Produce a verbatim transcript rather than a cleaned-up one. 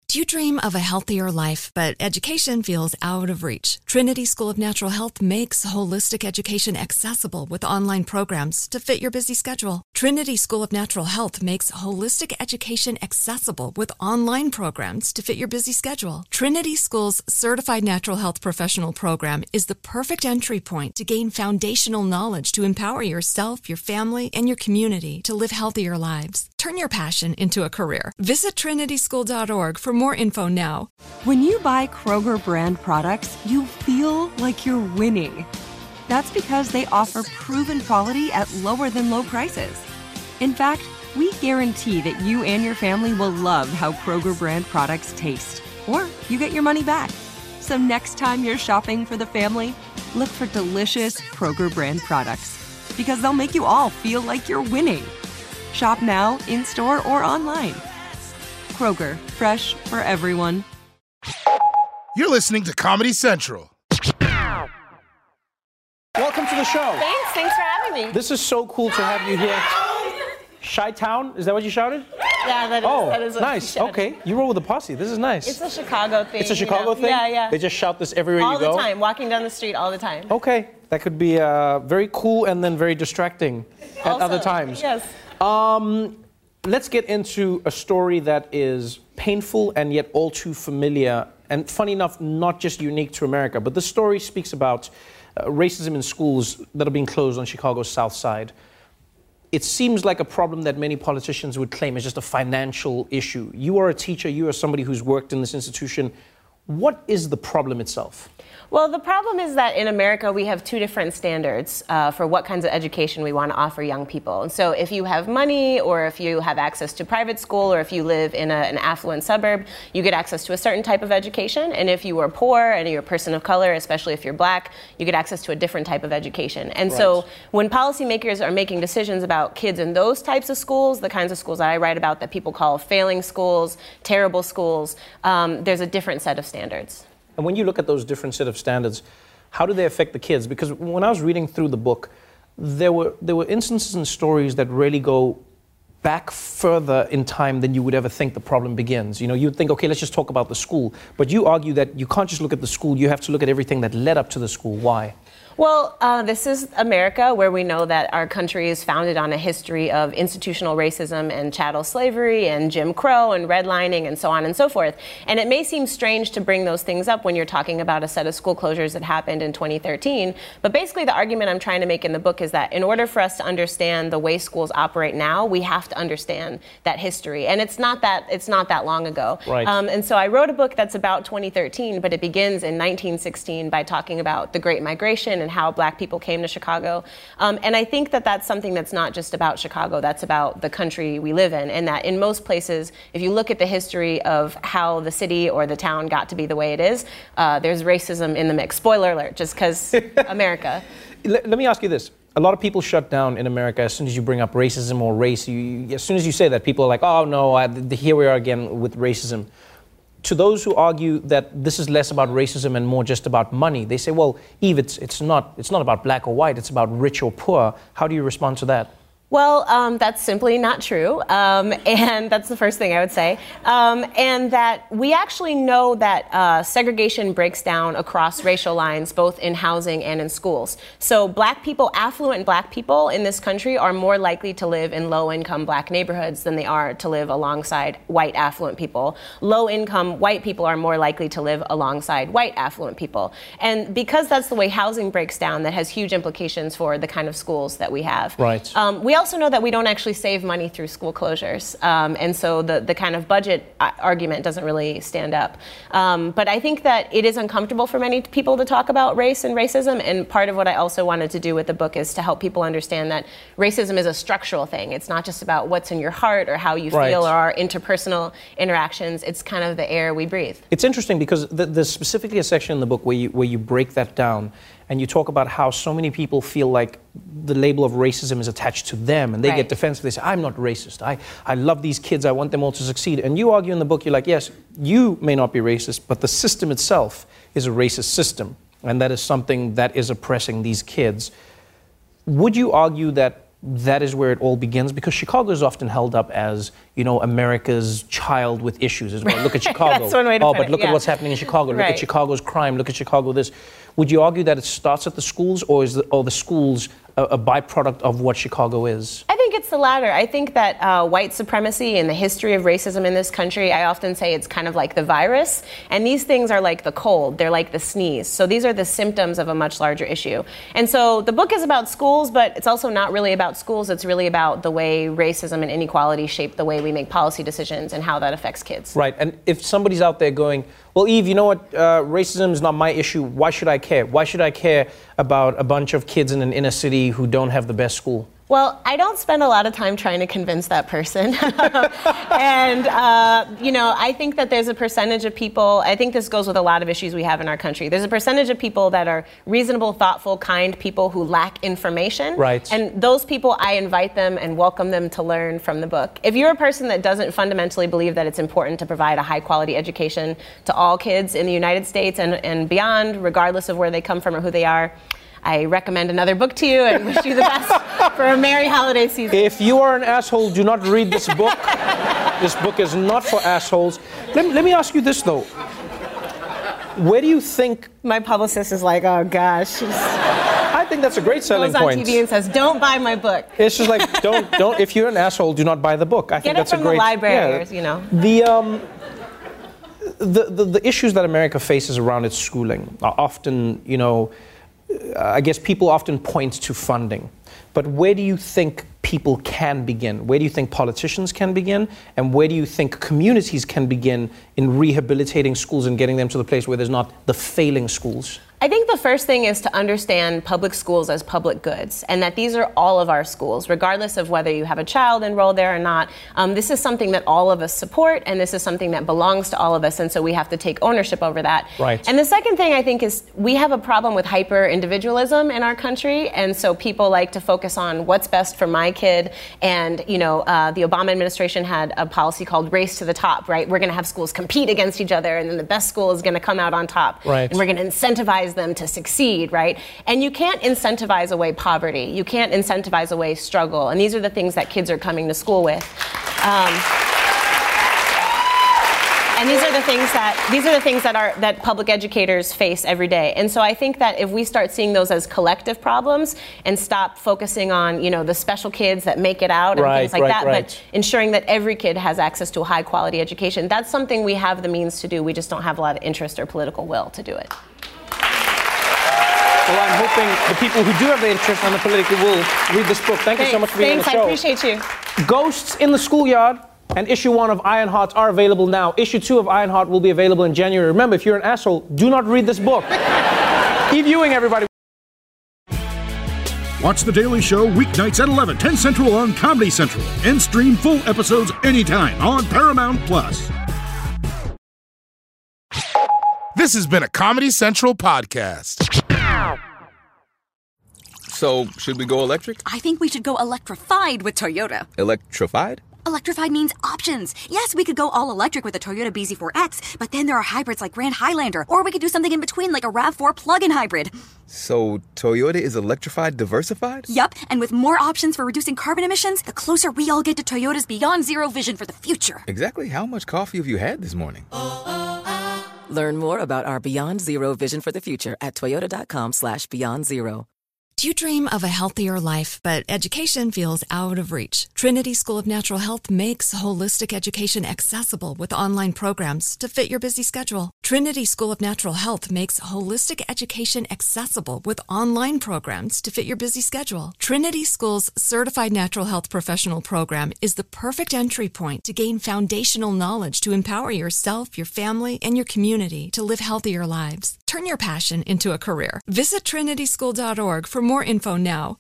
Do you dream of a healthier life, but education feels out of reach? Trinity School of Natural Health makes holistic education accessible with online programs to fit your busy schedule. Trinity School of Natural Health makes holistic education accessible with online programs to fit your busy schedule. Trinity School's Certified Natural Health Professional Program is the perfect entry point to gain foundational knowledge to empower yourself, your family, and your community to live healthier lives. Turn your passion into a career. Visit trinity school dot org for more info now. When you buy Kroger brand products, you feel like you're winning. That's because they offer proven quality at lower than low prices. In fact, we guarantee that you and your family will love how Kroger brand products taste, or you get your money back. So next time you're shopping for the family, look for delicious Kroger brand products, because they'll make you all feel like you're winning. Shop now, in-store, or online. Kroger, fresh for everyone. You're listening to Comedy Central. Welcome to the show. Thanks, thanks for having me. This is so cool to have you here. Chi-Town, is that what you shouted? Yeah, that is. Oh, that is what nice. Okay, you roll with the posse. This is nice. It's a Chicago thing. It's a Chicago you know? thing? Yeah, yeah. They just shout this everywhere all you go? All the time, walking down the street all the time. Okay, that could be uh, very cool and then very distracting at Also, other times. Yes. Um, let's get into a story that is painful and yet all too familiar, and funny enough, not just unique to America, but the story speaks about uh, racism in schools that are being closed on Chicago's South Side. It seems like a problem that many politicians would claim is just a financial issue. You are a teacher, you are somebody who's worked in this institution. What is the problem itself? Well, the problem is that in America, we have two different standards uh, for what kinds of education we want to offer young people. And so if you have money, or if you have access to private school, or if you live in a, an affluent suburb, you get access to a certain type of education. And if you are poor and you're a person of color, especially if you're black, you get access to a different type of education. And right. so when policymakers are making decisions about kids in those types of schools, the kinds of schools that I write about that people call failing schools, terrible schools, um, there's a different set of standards. And when you look at those different set of standards, how do they affect the kids? Because when I was reading through the book, there were there were instances and stories that really go back further in time than you would ever think the problem begins. You know, you'd think, okay, let's just talk about the school. But you argue that you can't just look at the school, you have to look at everything that led up to the school. Why? Well, uh, this is America, where we know that our country is founded on a history of institutional racism and chattel slavery and Jim Crow and redlining and so on and so forth. And it may seem strange to bring those things up when you're talking about a set of school closures that happened in twenty thirteen. But basically the argument I'm trying to make in the book is that in order for us to understand the way schools operate now, we have to understand that history. And it's not that it's not that long ago. Right. Um, and so I wrote a book that's about twenty thirteen, but it begins in nineteen sixteen by talking about the Great Migration and how black people came to Chicago. Um, and I think that that's something that's not just about Chicago, that's about the country we live in. And that in most places, if you look at the history of how the city or the town got to be the way it is, uh, there's racism in the mix. Spoiler alert, just because America. Let, let me ask you this. A lot of people shut down in America as soon as you bring up racism or race. You, as soon as you say that, people are like, oh no, I, the, here we are again with racism. To those who argue that this is less about racism and more just about money, they say, well, Eve, it's, it's, not, it's not about black or white, it's about rich or poor. How do you respond to that? Well, um, that's simply not true, um, and that's the first thing I would say. Um, and that we actually know that uh, segregation breaks down across racial lines, both in housing and in schools. So black people, affluent black people in this country are more likely to live in low-income black neighborhoods than they are to live alongside white affluent people. Low-income white people are more likely to live alongside white affluent people. And because that's the way housing breaks down, that has huge implications for the kind of schools that we have. Right. Um, we also know that we don't actually save money through school closures. Um, and so the, the kind of budget argument doesn't really stand up. Um, but I think that it is uncomfortable for many people to talk about race and racism. And part of what I also wanted to do with the book is to help people understand that racism is a structural thing. It's not just about what's in your heart or how you right. feel or our interpersonal interactions. It's kind of the air we breathe. It's interesting because th- there's specifically a section in the book where you, where you break that down. And you talk about how so many people feel like the label of racism is attached to them, and they right. get defensive. They say, I'm not racist. I, I love these kids. I want them all to succeed. And you argue in the book, you're like, yes, you may not be racist, but the system itself is a racist system. And that is something that is oppressing these kids. Would you argue that that is where it all begins? Because Chicago is often held up as, you know, America's child with issues as well. Look at Chicago. That's one way to oh, put but it, look yeah. at what's happening in Chicago. Look Right. at Chicago's crime. Look at Chicago this. Would you argue that it starts at the schools, or is the, or the schools a, a byproduct of what Chicago is? I think it's the latter. I think that uh, white supremacy and the history of racism in this country, I often say it's kind of like the virus. And these things are like the cold. They're like the sneeze. So these are the symptoms of a much larger issue. And so the book is about schools, but it's also not really about schools. It's really about the way racism and inequality shape the way we make policy decisions and how that affects kids. Right. And if somebody's out there going, well, Eve, you know what? Uh, racism is not my issue. Why should I care? Why should I care about a bunch of kids in an inner city who don't have the best school? Well, I don't spend a lot of time trying to convince that person. and, uh, you know, I think that there's a percentage of people, I think this goes with a lot of issues we have in our country. There's a percentage of people that are reasonable, thoughtful, kind people who lack information. Right. And those people, I invite them and welcome them to learn from the book. If you're a person that doesn't fundamentally believe that it's important to provide a high quality education to all kids in the United States and, and beyond, regardless of where they come from or who they are, I recommend another book to you and wish you the best for a merry holiday season. If you are an asshole, do not read this book. This book is not for assholes. Let, let me ask you this, though. Where do you think... My publicist is like, oh, gosh. I think that's a great selling goes on point. T V and says, don't buy my book. It's just like, don't, don't. If you're an asshole, do not buy the book. I Get think it that's from a great... the library, yeah. or, you know. The, um... The, the, the issues that America faces around its schooling are often, you know, I guess people often point to funding. But where do you think people can begin? Where do you think politicians can begin? And where do you think communities can begin in rehabilitating schools and getting them to the place where there's not the failing schools? I think the first thing is to understand public schools as public goods, and that these are all of our schools, regardless of whether you have a child enrolled there or not. Um, this is something that all of us support, and this is something that belongs to all of us, and so we have to take ownership over that. Right. And the second thing I think is we have a problem with hyper-individualism in our country, and so people like to focus on what's best for my kid. And, you know, uh, the Obama administration had a policy called Race to the Top, right? We're going to have schools compete against each other, and then the best school is going to come out on top. Right. And we're going to incentivize them to succeed, right? And you can't incentivize away poverty. You can't incentivize away struggle. And these are the things that kids are coming to school with. Um, and these are the things that these are the things that are that public educators face every day. And so I think that if we start seeing those as collective problems and stop focusing on, you know, the special kids that make it out and right, things like right, that, right. but ensuring that every kid has access to a high quality education, that's something we have the means to do. We just don't have a lot of interest or political will to do it. Well, I'm hoping the people who do have the interest and the political will read this book. Thank Thanks. you so much for being Thanks, on the show. I appreciate you. Ghosts in the Schoolyard and issue one of Ironheart are available now. Issue two of Ironheart will be available in January. Remember, if you're an asshole, do not read this book. Keep viewing, everybody. Watch The Daily Show weeknights at eleven, ten Central on Comedy Central. And stream full episodes anytime on Paramount Plus. This has been a Comedy Central podcast. So, should we go electric? I think we should go electrified with Toyota. Electrified? Electrified means options. Yes, we could go all electric with the Toyota B Z four X, but then there are hybrids like Grand Highlander, or we could do something in between like a RAV four plug-in hybrid. So, Toyota is electrified diversified? Yup, and with more options for reducing carbon emissions, the closer we all get to Toyota's Beyond Zero vision for the future. Exactly how much coffee have you had this morning? Learn more about our Beyond Zero vision for the future at toyota.com slash beyond zero. Do you dream of a healthier life, but education feels out of reach? Trinity School of Natural Health makes holistic education accessible with online programs to fit your busy schedule. Trinity School of Natural Health makes holistic education accessible with online programs to fit your busy schedule. Trinity School's Certified Natural Health Professional Program is the perfect entry point to gain foundational knowledge to empower yourself, your family, and your community to live healthier lives. Turn your passion into a career. Visit trinity school dot org for more info now.